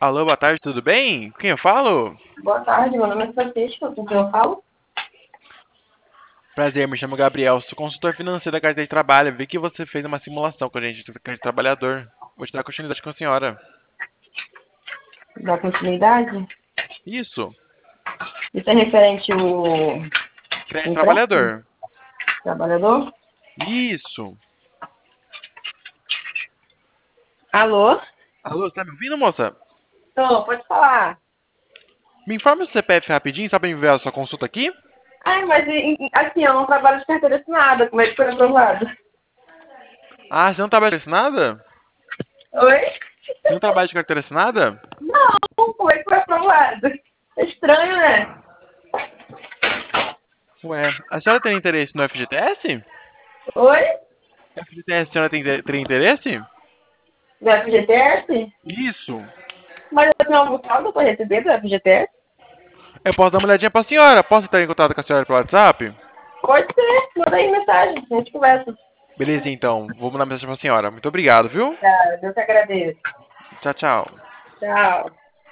Alô, boa tarde, tudo bem? Quem eu falo? Boa tarde, meu nome é Francisco, com quem eu falo? Prazer, me chamo Gabriel, sou consultor financeiro da carteira de trabalho. Vi que você fez uma simulação com a gente do carteira de trabalhador. Vou te dar continuidade com a senhora. Da continuidade. Isso, Isso é referente ao carteira de empréstimo trabalhador. trabalhador? Isso. Alô? Alô, você tá me ouvindo, moça? Tô, pode falar. Me informe o CPF rapidinho, só pra me ver a sua consulta aqui. Ai, mas assim, eu não trabalho de carteira assinada, como é que foi aprovado? Ah, você não trabalha com assinada? Oi? Você não trabalha de carteira assinada? Não, como é que foi aprovado? É estranho, né? Ué, a senhora tem interesse no FGTS? Oi? FGTS, a senhora tem interesse? Do FGTS? Isso. Mas eu tenho algum saldo para receber do FGTS? Eu posso dar uma olhadinha pra senhora. Posso entrar em contato com a senhora pelo WhatsApp? Pode ser, manda aí mensagem, a gente conversa. Beleza, então. Vou mandar mensagem pra senhora. Muito obrigado, viu? Tá, eu que agradeço. Tchau, tchau. Tchau.